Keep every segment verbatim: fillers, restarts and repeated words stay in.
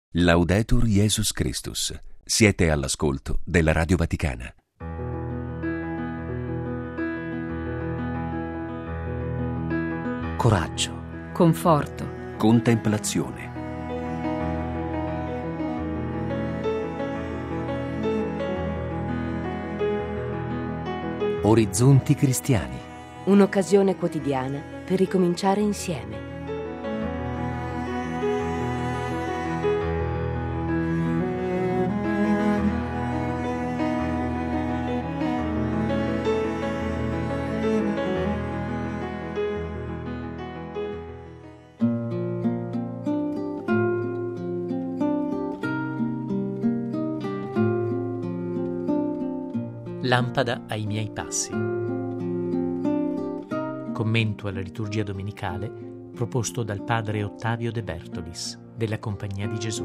Laudetur Jesus Christus. Siete all'ascolto della Radio Vaticana. Coraggio, conforto, Contemplazione. orizzonti cristiani. un'occasione quotidiana per ricominciare insieme. Lampada ai miei passi. Commento alla liturgia domenicale proposto dal padre Ottavio De Bertolis della Compagnia di Gesù.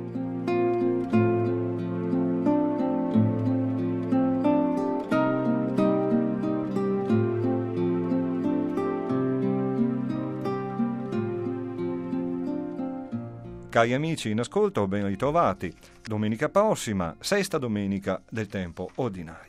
Cari amici in ascolto, ben ritrovati. Domenica prossima, sesta domenica del tempo ordinario.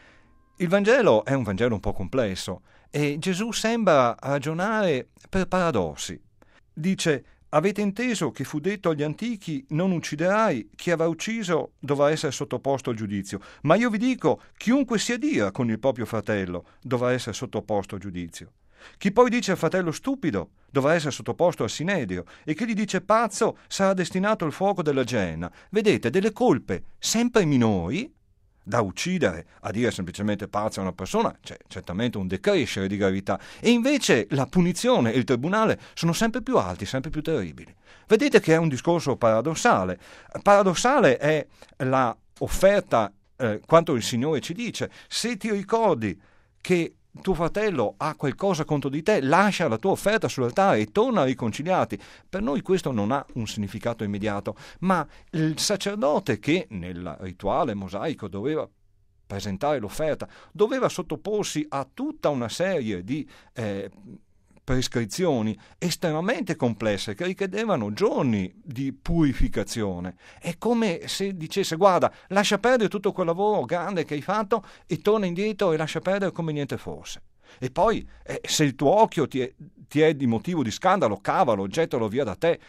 Il Vangelo è un Vangelo un po' complesso e Gesù sembra ragionare per paradossi. Dice: avete inteso che fu detto agli antichi non ucciderai, chi avrà ucciso dovrà essere sottoposto al giudizio. Ma io vi dico, chiunque si adira con il proprio fratello dovrà essere sottoposto al giudizio. Chi poi dice al fratello stupido dovrà essere sottoposto al sinedrio, e chi gli dice pazzo sarà destinato al fuoco della Gehenna. Vedete, delle colpe sempre minori da uccidere a dire semplicemente pazzo a una persona c'è certamente un decrescere di gravità, e invece la punizione e il tribunale sono sempre più alti, sempre più terribili. Vedete che è un discorso paradossale. Paradossale è la offerta, eh, quanto il Signore ci dice: se ti ricordi che tuo fratello ha qualcosa contro di te, lascia la tua offerta sull'altare e torna a riconciliarti. Per noi questo non ha un significato immediato, ma il sacerdote, che nel rituale mosaico doveva presentare l'offerta, doveva sottoporsi a tutta una serie di eh, prescrizioni estremamente complesse che richiedevano giorni di purificazione. È come se dicesse: guarda, lascia perdere tutto quel lavoro grande che hai fatto e torna indietro e lascia perdere come niente fosse. E poi eh, se il tuo occhio ti è, ti è di motivo di scandalo, cavalo, gettalo via da te.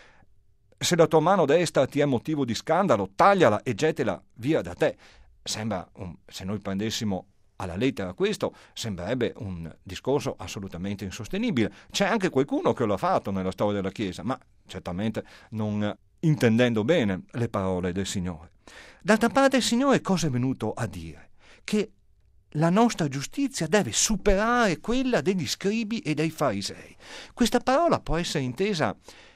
Se la tua mano destra ti è motivo di scandalo, tagliala e gettala via da te. Sembra, un, se noi prendessimo alla lettera questo, sembrerebbe un discorso assolutamente insostenibile. C'è anche qualcuno che lo ha fatto nella storia della Chiesa, ma certamente non intendendo bene le parole del Signore. D'altra parte il Signore cosa è venuto a dire? Che la nostra giustizia deve superare quella degli scribi e dei farisei. Questa parola può essere intesa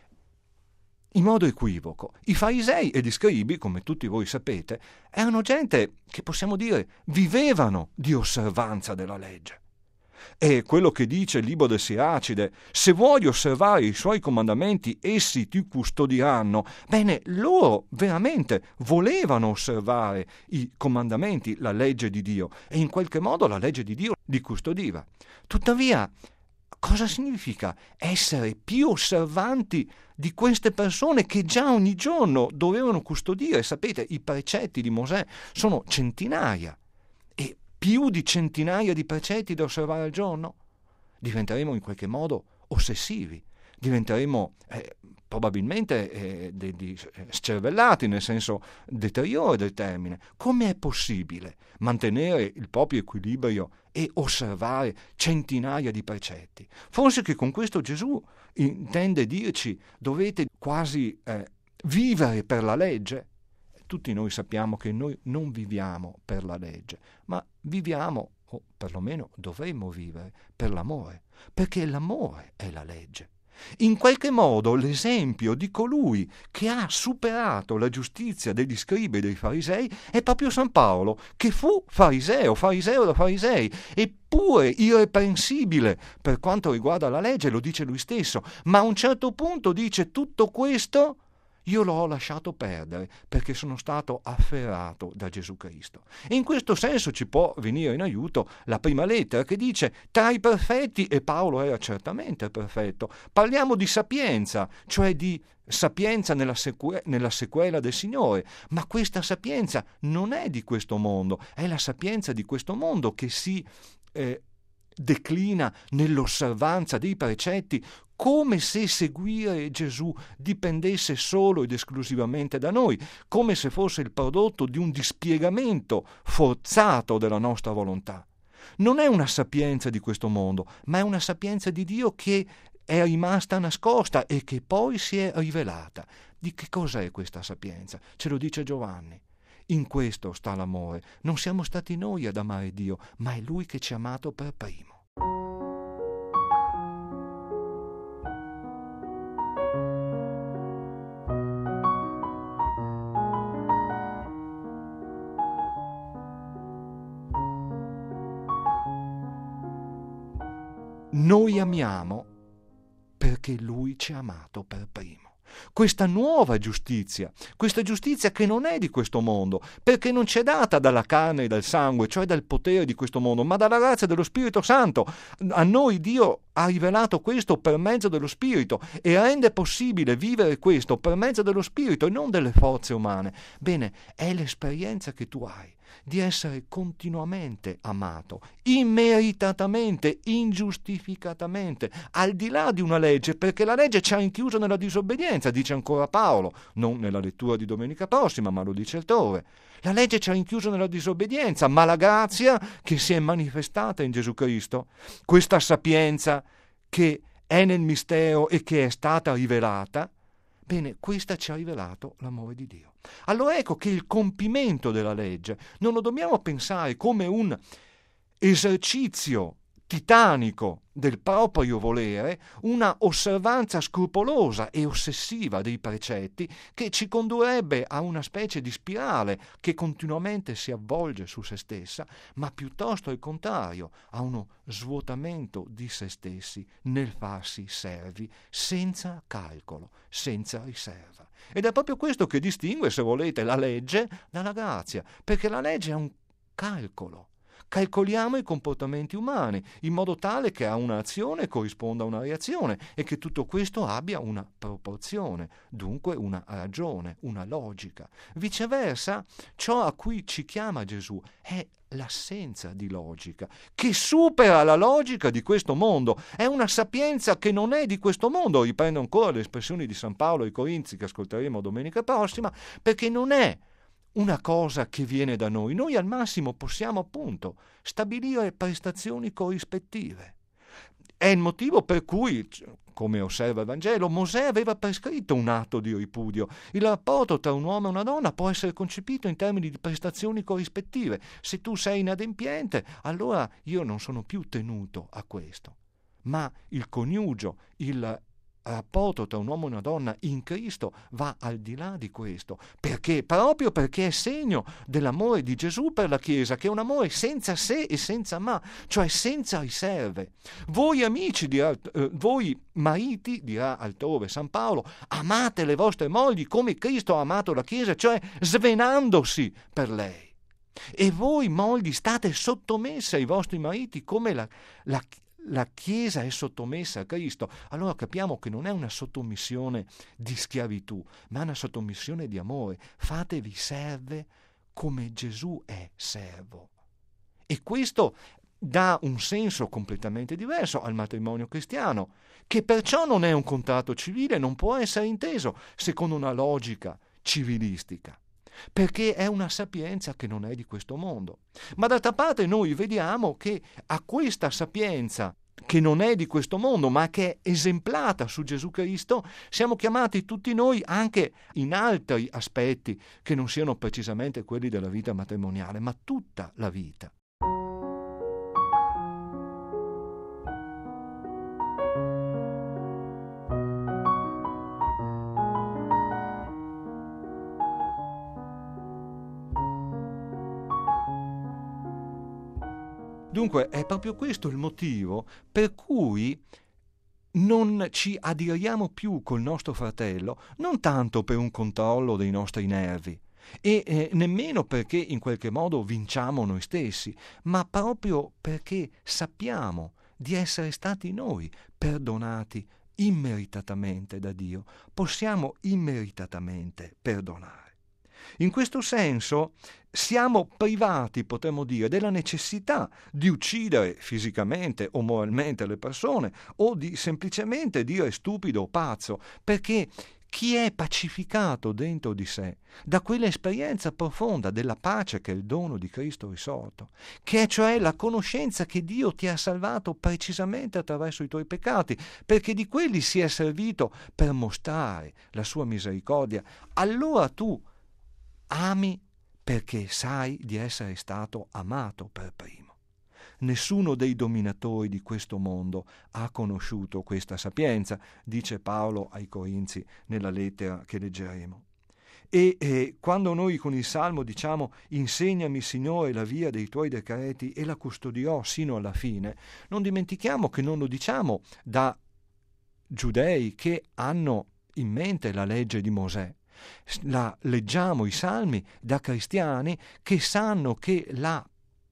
in modo equivoco. I farisei e gli scribi, come tutti voi sapete, erano gente che, possiamo dire, vivevano di osservanza della legge. E quello che dice il libro del Siracide: se vuoi osservare i suoi comandamenti, essi ti custodiranno. Bene, loro veramente volevano osservare i comandamenti, la legge di Dio, e in qualche modo la legge di Dio li custodiva. Tuttavia, cosa significa essere più osservanti di queste persone che già ogni giorno dovevano custodire? Sapete, i precetti di Mosè sono centinaia, e più di centinaia di precetti da osservare al giorno. Diventeremo in qualche modo ossessivi, diventeremo eh, probabilmente eh, degli scervellati, nel senso deteriore del termine. Come è possibile mantenere il proprio equilibrio e osservare centinaia di precetti? Forse che con questo Gesù intende dirci: dovete quasi eh, vivere per la legge. Tutti noi sappiamo che noi non viviamo per la legge, ma viviamo, o perlomeno dovremmo vivere, per l'amore, perché l'amore è la legge. In qualche modo l'esempio di colui che ha superato la giustizia degli scribi e dei farisei è proprio San Paolo, che fu fariseo, fariseo da farisei, eppure irreprensibile per quanto riguarda la legge, lo dice lui stesso, ma a un certo punto dice: tutto questo io l'ho lasciato perdere perché sono stato afferrato da Gesù Cristo. E in questo senso ci può venire in aiuto la prima lettera, che dice: tra i perfetti, e Paolo era certamente perfetto, parliamo di sapienza, cioè di sapienza nella, seque- nella sequela del Signore, ma questa sapienza non è di questo mondo, è la sapienza di questo mondo che si eh, declina nell'osservanza dei precetti, come se seguire Gesù dipendesse solo ed esclusivamente da noi, come se fosse il prodotto di un dispiegamento forzato della nostra volontà. Non è una sapienza di questo mondo, ma è una sapienza di Dio che è rimasta nascosta e che poi si è rivelata. Di che cos'è questa sapienza? Ce lo dice Giovanni. In questo sta l'amore. Non siamo stati noi ad amare Dio, ma è Lui che ci ha amato per primo. Noi amiamo perché Lui ci ha amato per primo. Questa nuova giustizia, questa giustizia che non è di questo mondo, perché non ci è data dalla carne e dal sangue, cioè dal potere di questo mondo, ma dalla grazia dello Spirito Santo. A noi Dio ha rivelato questo per mezzo dello Spirito e rende possibile vivere questo per mezzo dello Spirito e non delle forze umane. Bene, è l'esperienza che tu hai di essere continuamente amato, immeritatamente, ingiustificatamente, al di là di una legge, perché la legge ci ha rinchiuso nella disobbedienza, dice ancora Paolo, non nella lettura di domenica prossima, ma lo dice altrove. La legge ci ha rinchiuso nella disobbedienza, ma la grazia che si è manifestata in Gesù Cristo, questa sapienza che è nel mistero e che è stata rivelata, bene, questa ci ha rivelato l'amore di Dio. Allora ecco che il compimento della legge non lo dobbiamo pensare come un esercizio titanico del proprio volere, una osservanza scrupolosa e ossessiva dei precetti che ci condurrebbe a una specie di spirale che continuamente si avvolge su se stessa, ma piuttosto al contrario, a uno svuotamento di se stessi nel farsi servi senza calcolo, senza riserva. Ed è proprio questo che distingue, se volete, la legge dalla grazia, perché la legge è un calcolo. Calcoliamo i comportamenti umani in modo tale che a un'azione corrisponda una reazione e che tutto questo abbia una proporzione, dunque una ragione, una logica. Viceversa, ciò a cui ci chiama Gesù è l'assenza di logica, che supera la logica di questo mondo. È una sapienza che non è di questo mondo, riprendo ancora le espressioni di San Paolo ai Corinzi che ascolteremo domenica prossima, perché non è una cosa che viene da noi. Noi al massimo possiamo appunto stabilire prestazioni corrispettive. È il motivo per cui, come osserva il Vangelo, Mosè aveva prescritto un atto di ripudio. Il rapporto tra un uomo e una donna può essere concepito in termini di prestazioni corrispettive. Se tu sei inadempiente, allora io non sono più tenuto a questo. Ma il coniugio, il rapporto tra un uomo e una donna in Cristo va al di là di questo, perché proprio perché è segno dell'amore di Gesù per la Chiesa, che è un amore senza se e senza ma, cioè senza riserve. Voi amici, dirà, eh, voi mariti, dirà altrove San Paolo, amate le vostre mogli come Cristo ha amato la Chiesa, cioè svenandosi per lei. E voi mogli state sottomesse ai vostri mariti come la, la La Chiesa è sottomessa a Cristo. Allora capiamo che non è una sottomissione di schiavitù, ma una sottomissione di amore. Fatevi serve come Gesù è servo. E questo dà un senso completamente diverso al matrimonio cristiano, che perciò non è un contratto civile, non può essere inteso secondo una logica civilistica, perché è una sapienza che non è di questo mondo. Ma d'altra parte noi vediamo che a questa sapienza che non è di questo mondo, ma che è esemplata su Gesù Cristo, siamo chiamati tutti noi anche in altri aspetti che non siano precisamente quelli della vita matrimoniale, ma tutta la vita. Dunque è proprio questo il motivo per cui non ci adiriamo più col nostro fratello, non tanto per un controllo dei nostri nervi e eh, nemmeno perché in qualche modo vinciamo noi stessi, ma proprio perché sappiamo di essere stati noi perdonati immeritatamente da Dio, possiamo immeritatamente perdonare. In questo senso siamo privati, potremmo dire, della necessità di uccidere fisicamente o moralmente le persone o di semplicemente dire stupido o pazzo, perché chi è pacificato dentro di sé da quell'esperienza profonda della pace che è il dono di Cristo risorto, che è cioè la conoscenza che Dio ti ha salvato precisamente attraverso i tuoi peccati, perché di quelli si è servito per mostrare la sua misericordia, allora tu ami perché sai di essere stato amato per primo. Nessuno dei dominatori di questo mondo ha conosciuto questa sapienza, dice Paolo ai Corinzi nella lettera che leggeremo. E eh, quando noi con il Salmo diciamo «Insegnami, Signore, la via dei tuoi decreti e la custodirò sino alla fine», non dimentichiamo che non lo diciamo da giudei che hanno in mente la legge di Mosè. La leggiamo i Salmi da cristiani che sanno che la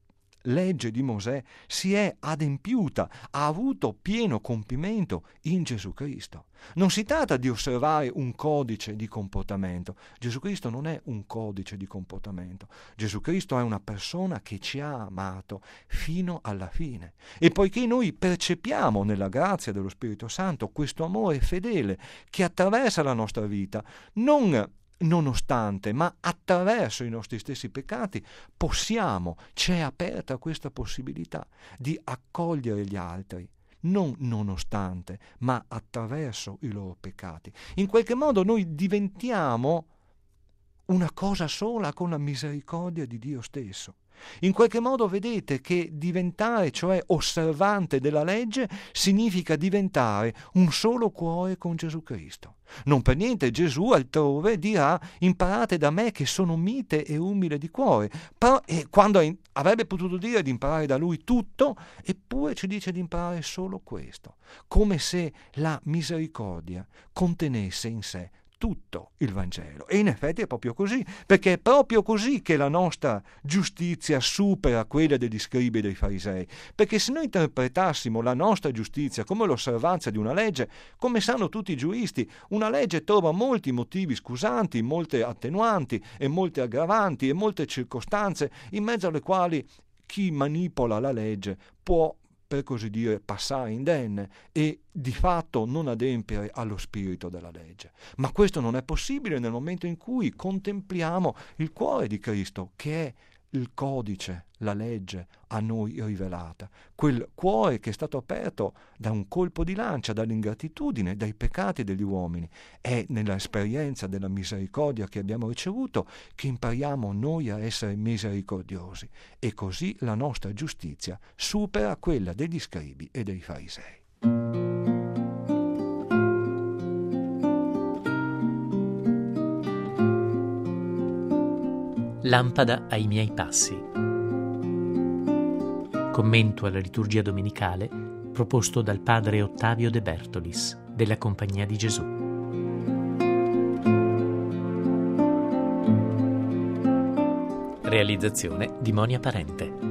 legge di Mosè si è adempiuta, ha avuto pieno compimento in Gesù Cristo. Non si tratta di osservare un codice di comportamento. Gesù Cristo non è un codice di comportamento. Gesù Cristo è una persona che ci ha amato fino alla fine. E poiché noi percepiamo nella grazia dello Spirito Santo questo amore fedele che attraversa la nostra vita, non nonostante, ma attraverso i nostri stessi peccati, possiamo, c'è aperta questa possibilità di accogliere gli altri, non nonostante, ma attraverso i loro peccati. In qualche modo noi diventiamo una cosa sola con la misericordia di Dio stesso. In qualche modo vedete che diventare, cioè osservante della legge, significa diventare un solo cuore con Gesù Cristo. Non per niente Gesù altrove dirà «imparate da me che sono mite e umile di cuore», però eh, quando avrebbe potuto dire di imparare da lui tutto, eppure ci dice di imparare solo questo, come se la misericordia contenesse in sé tutto il Vangelo. E in effetti è proprio così, perché è proprio così che la nostra giustizia supera quella degli scribi e dei farisei, perché se noi interpretassimo la nostra giustizia come l'osservanza di una legge, come sanno tutti i giuristi, una legge trova molti motivi scusanti, molte attenuanti e molte aggravanti e molte circostanze in mezzo alle quali chi manipola la legge può, per così dire, passare indenne e di fatto non adempiere allo spirito della legge. Ma questo non è possibile nel momento in cui contempliamo il cuore di Cristo, che è il codice, la legge a noi rivelata, quel cuore che è stato aperto da un colpo di lancia, dall'ingratitudine, dai peccati degli uomini. È nell'esperienza della misericordia che abbiamo ricevuto che impariamo noi a essere misericordiosi, e così la nostra giustizia supera quella degli scribi e dei farisei. Lampada ai miei passi. Commento alla liturgia domenicale proposto dal padre Ottavio De Bertolis della Compagnia di Gesù. Realizzazione di Monia Parente.